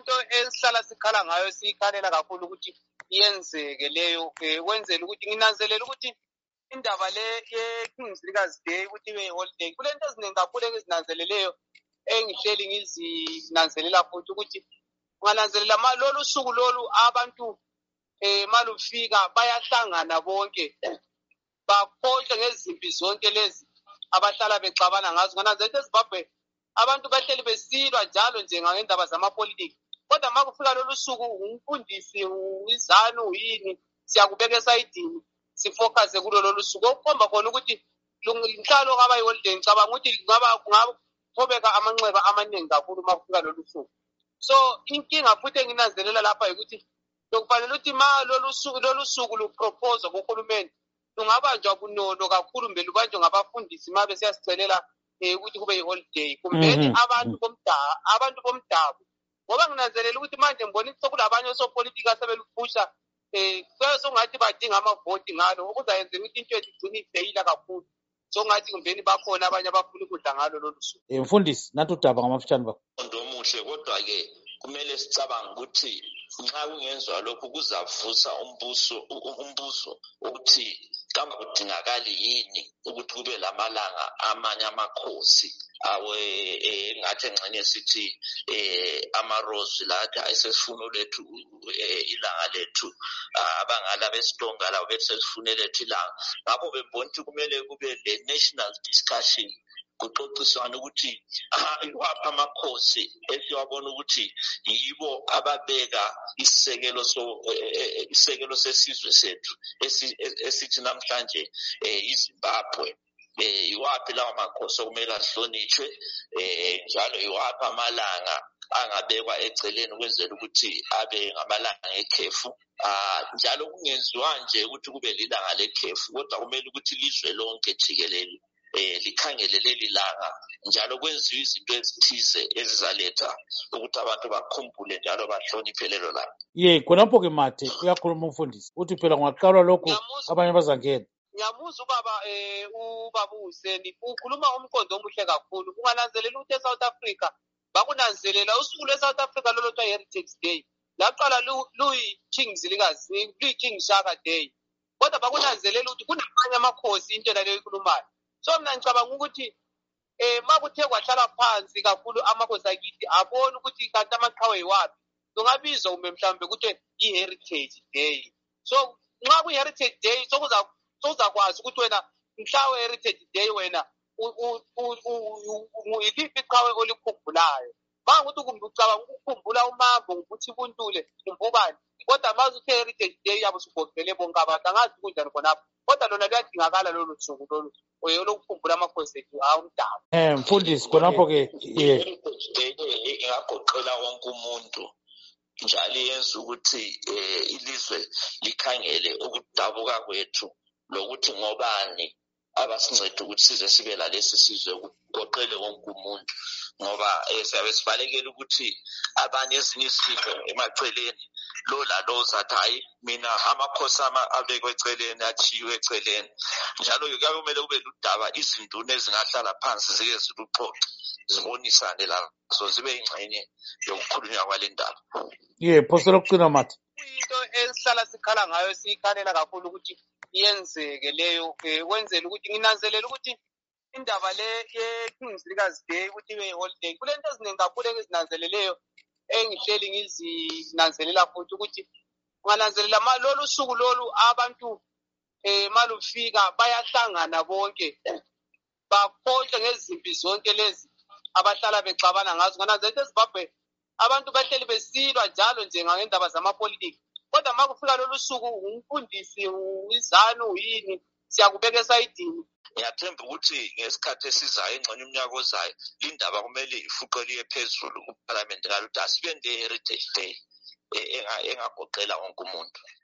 Kuyinto esihlala sikhala ngayo sikhalela kakhulu ukuthi iyenzeke leyo wenzela ukuthi nginanzelela ukuthi indaba le ye-Kings Leaders Day ukuthi ibe holiday kulento eziningi kakhulu engizinanzeleleyo engihleli ngizinanzelela futhi ukuthi ungananzelela lolu suku lolu abantu malufika bayahlangana bonke bakhohlwe ngezimpi zonke lezi abahlala bexabana ngazo. Ngananzelela eZimbabwe abantu bahleli besilwa njalo nje ngendaba zamapolitiki, kodwa ma kufika lolu suku umfundisi izanu yini siyakubeka esayidini sifocuse kulo lolu suku okukhomba khona ukuthi inhlalo kaba yiholiday. Ngicabanga ukuthi kungathobeka amanxeba amaningi kakhulu ma kufika lolu suku. So inkinga futhi enginanzelela lapha ukuthi lokufanele ukuthi ma lolu suku luproposwa kuhulumeni lungabanjwa bunono kakhulu mbe lubanjwe ngabafundisi ma besiyasicelela ukuthi kube yiholiday kumbeni abantu bomdabu, ngoba nginanzelela ukuthi manje ngibona ukuthi sokulabanye osopolitiki asebeluphusha sokungathi badinga amavoti ngalo okuzayenza ukuthi into yethu igcine ifeyila kakhulu. Sokungathi kumbeni bakhona abanye abafuna ukudla ngalo lolu suku. Mfundisi nathi udaba ngamafutshane bakho. Omuhle kodwa-ke kumele sicabanga ukuthi nxa kungenzwa lokhu kuzavusa umbuso ukuthi kambe kudingakali yini ukuthi kube lamalanga amanye amakhosi ngathi engxenye sithi amarozi lathi ayesesifuna lethu ilanga lethu abangala besitonga labo bethi sesifune lethu ilanga. Ngakho bebona ukuthi kumele kube le-national discussion kuxoxiswana ukuthi iwaphi amakhosi esiwabona ukuthi yibo ababeka isekelo sesizwe sethu esithi namhlanje iZimbabwe. Iwaphi lawo makhosi okumele ahlonishwe njalo iwaphi amalanga angabekwa eceleni ukwenzela ukuthi abe ngamalanga ekhefu. Njalo kungenziwa nje ukuthi kube lilanga lekhefu, kodwa kumele ukuthi ilizwe lonke jikelele likhangele leli langa njalo kwenziwe izinto ezithize ezizaletha ukuthi abantu bakhumbule njalo bahloniphe lelo langa. Khonapho-ke Mathe uyakhuluma umfundisi uthi phela kungaqalwa lokhu abanye bazangena. Ngiyamuzwa ubaba uHuseni ukhuluma umqondo omuhle kakhulu. Ungananzelela ukuthi eSouth Africa bakunanzelela usuku lweSouth Africa lolothiwa Heritage Day laqala luyi-Kings Leaders luyi-King Shaka Day, kodwa bakunanzelela ukuthi kunamanye amakhosi into leyo ikhulumayo. So mina ngicabanga ukuthi ma kuthe kwahlala phansi kakhulu amakhosi akithi abona ukuthi kanti amaqhawe yiwaphi kungabizwa mhlawumbe ukuthi i-Heritage Day. So nxa ku-Heritage Day sokuzakwazi ukuthi wena mhla we-Heritage Day wena yiliphi iqhawe olikhumbulayo. Bangukuthi ucabanga ukukhumbula uMambo ukuthi kuntule umbubani, kodwa ma uthe Heritage Day yabo sugoqele bonke abantu angazi kunjani khonapho, kodwa lona luyadingakala lolu suku lolu olokukhumbula amakhosi ethu awumdabu. Mfundisi khonapho-ke ingagoqela wonke umuntu njalo yenza ukuthi ilizwe likhangele ukudabuka kwethu lokuthi ngobani abasinceda ukuthi size sibe lalesi sizwe kugoqele wonke umuntu, ngoba siyabe sibalekela ukuthi abanye ezinye izizwe emaceleni lo lalo uzathi hayi mina amakhosi abekwe eceleni achiwe eceleni. Njalo-ke kuyabe kumele kube ludaba izinduna ezingahlala phansi zike ziluxoxe zibonisane lazo zibe yingxenye yokukhulunywa kwale ndaba. Phosela ukucina Mathe. Kuyinto esihlala sikhala ngayo sikhalela kakhulu ukuthi iyenzeke leyo wenzela ukuthi nginanzelela ukuthi indaba le ye-Kings Leaders Day ukuthi ibe holiday kulento eziningi kakhulu engizinanzeleleyo engihleli ngizinanzelela futhi ukuthi ungananzelela lolu suku lolu abantu malufika bayahlangana bonke bakhohlwe ngezimpi zonke lezi abahlala bexabana ngazo. Ngananzelela eZimbabwe abantu bahleli besilwa njalo nje ngendaba zamapolitiki, kodwa ma kufika lolu suku umfundisi izanu yini siyakubeka esayidini. Ngiyathemba ukuthi ngesikhathi esizayo engxenye umnyaka ozayo lindaba kumele ifuqeliwe phezulu kuParliament ngalo ukuthi asibe ne-Heritage Day engagoqela wonke umuntu.